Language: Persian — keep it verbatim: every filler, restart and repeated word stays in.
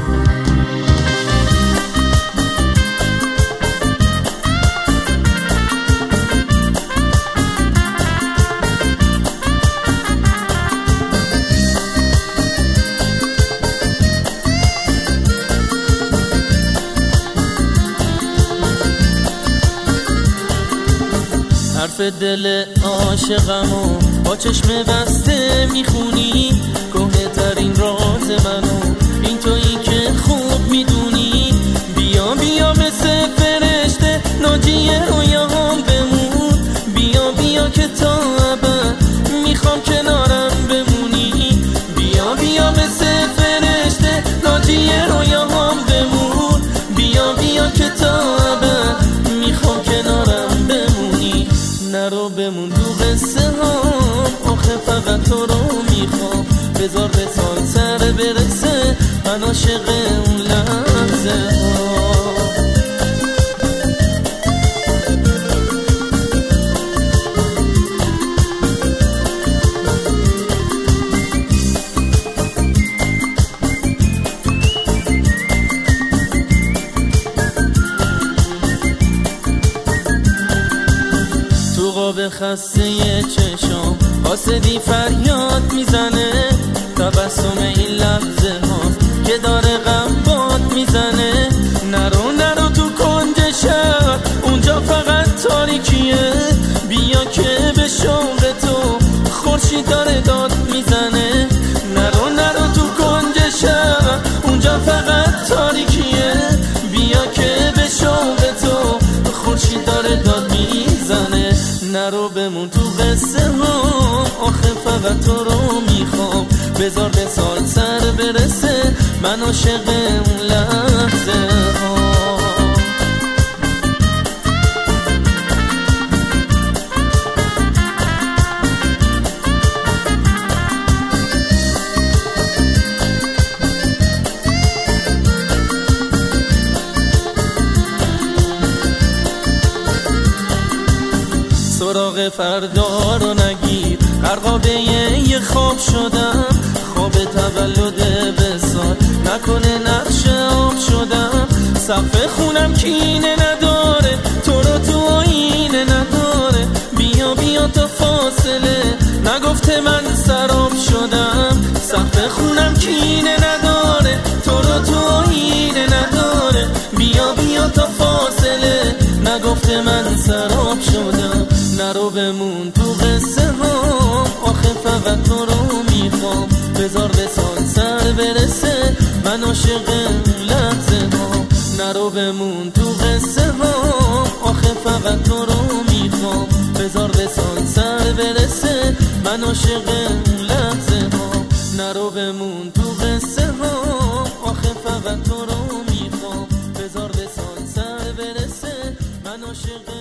حرف دل عاشقمو با چشم بسته میخونی، کهنه ترین راز منو این تویی که خوب میدونی. بیا بیا مثل فرشته ناجی رویاهام بمون، بیا بیا که تا ابد میخوام کنارم بمونی. بیا بیا مثل فرشته ناجی رویاهام بمون، بیا بیا که تا ابد میخوام کنارم بمونی. نرو بمون تو قصه هام، آخه فقط تو رو میخوام. بذار به سال سر برسه من عاشق اون لحظه ها. تو قاب خسته چشام قاصدی فریاد میزنه، تبسم این لحظه هاست که داره غمباد میزنه. نرو نرو تو کنج شهر اونجا فقط تاریکیه، بیا که به شوق تو خورشید داره داد میزنه. نرو نرو تو کنج شهر اونجا فقط تاریکیه، بیا که به شوق تو خورشید داره داد میزنه. نرو بمون تو قصه ها، آخه فقط تو رو میخوام. بذار به سال سر برسه من عاشق اون لحظه ها. سراغ فردا رو نگیر، غرقابه یه خواب شدم. خواب تولد بسار نکنه نقش آب شدم. سقف خونم کینه نداره، تو رو تو آینه نداره. بیا بیا تا فاصله نگفته من سراب شدم. سقف خونم کینه نداره، تو رو تو آینه نداره. بیا بیا تا فاصله نگفته من سراب شدم. نرو بمون تو قصه ها، آخه فقط تو رو میخوام. بذار به سال سر برسه من عاشق اون لحظه ها. نرو بمون تو قصه ها، آخه فقط تو رو میخوام. بذار به سال سر برسه من عاشق اون لحظه ها. نرو بمون تو قصه ها، آخه فقط تو رو میخوام. بذار به سال سر برسه من عاشق